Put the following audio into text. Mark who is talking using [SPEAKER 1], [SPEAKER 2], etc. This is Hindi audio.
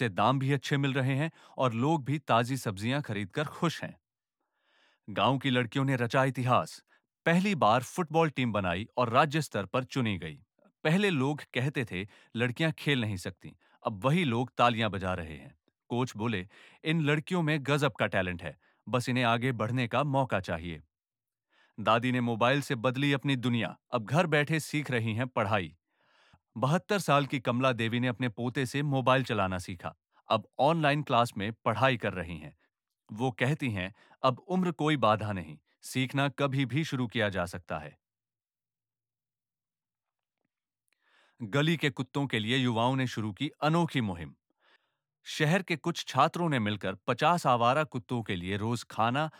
[SPEAKER 1] से दाम भी अच्छे मिल रहे हैं और लोग भी ताजी सब्जियां खरीदकर खुश हैं। गांव की लड़कियों ने रचा इतिहास। पहली बार फुटबॉल टीम बनाई और राज्य स्तर पर चुनी गई। पहले लोग कहते थे लड़कियां खेल नहीं सकती। अब वही लोग तालियां बजा रहे हैं। कोच बोले, इन लड़कियों में गजब का टैलेंट है, बस इन्हें आगे बढ़ने का मौका चाहिए। दादी ने मोबाइल से बदली अपनी दुनिया, अब घर बैठे सीख रही हैं पढ़ाई। 72 साल की कमला देवी ने अपने पोते से मोबाइल चलाना सीखा। अब ऑनलाइन क्लास में पढ़ाई कर रही हैं। वो कहती हैं, अब उम्र कोई बाधा नहीं, सीखना कभी भी शुरू किया जा सकता है। गली के कुत्तों के लिए युवाओं ने शुरू की अनोखी मुहिम। शहर के कुछ छात्रों ने मिलकर 50 आवारा कुत्तों के लिए रोज खाना